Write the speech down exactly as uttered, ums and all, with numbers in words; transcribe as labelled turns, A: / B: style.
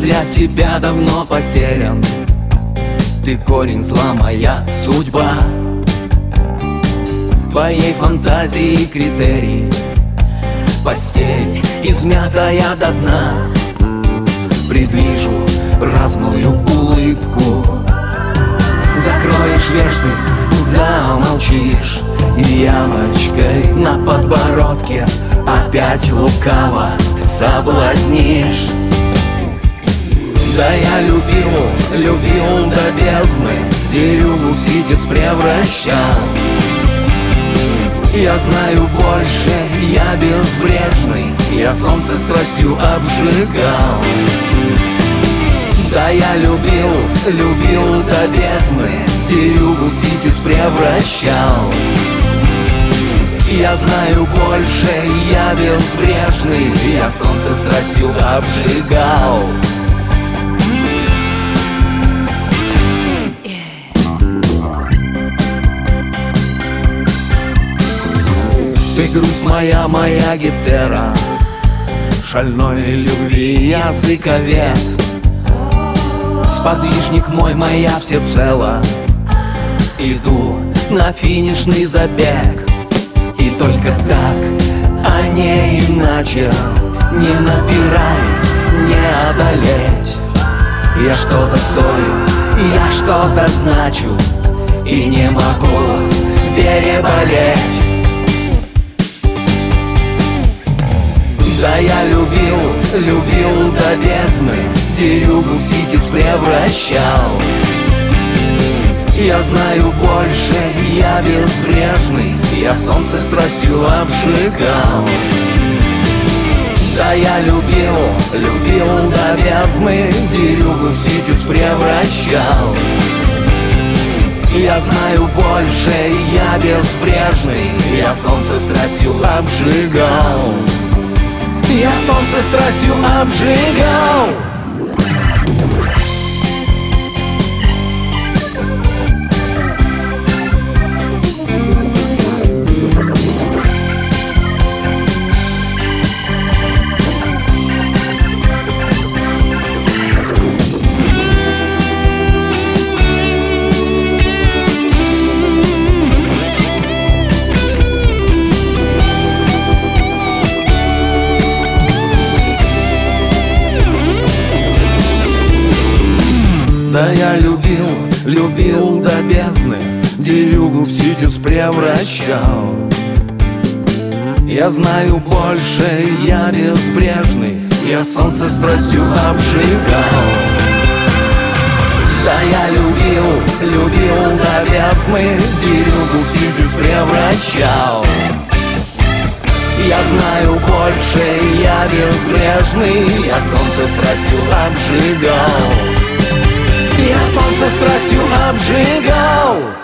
A: для тебя давно потерян. Ты корень зла, моя судьба. Твоей фантазии критерии постель, измятая до дна. Предвижу праздную улыбку. Закроешь вежды, замолчишь, и ямочкой на подбородке опять лукаво соблазнишь. Да я любил, любил до бездны, дерюгу ситец превращал. Я знаю больше, я безбрежный, я солнце страстью обжигал. Да я любил, любил до бездны, дерюгу ситец превращал. Я знаю больше, я безбрежный, я солнце страстью обжигал. Ты грусть моя, моя гитара, шальной любви языковед. Сподвижник мой, моя всецело, иду на финишный забег. И только так, а не иначе, не напирай, не одолеть. Я что-то стою, я что-то значу, и не могу переболеть. Да я любил, любил до бездны, дерюгу ситец превращал. Я знаю больше, я безбрежный, я солнце страстью обжигал. Да я любил, любил до бездны, дерюгу ситец превращал. Я знаю больше, я безбрежный, я солнце страстью обжигал. Я солнце страстью обжигал. Да я любил, любил до бездны, дерюгу ситец превращал. Я знаю больше, я безбрежный, я солнце страстью обжигал. Да я любил, любил до бездны, дерюгу ситец превращал. Я знаю больше, я безбрежный, я солнце страстью обжигал. Я солнце страстью обжигал.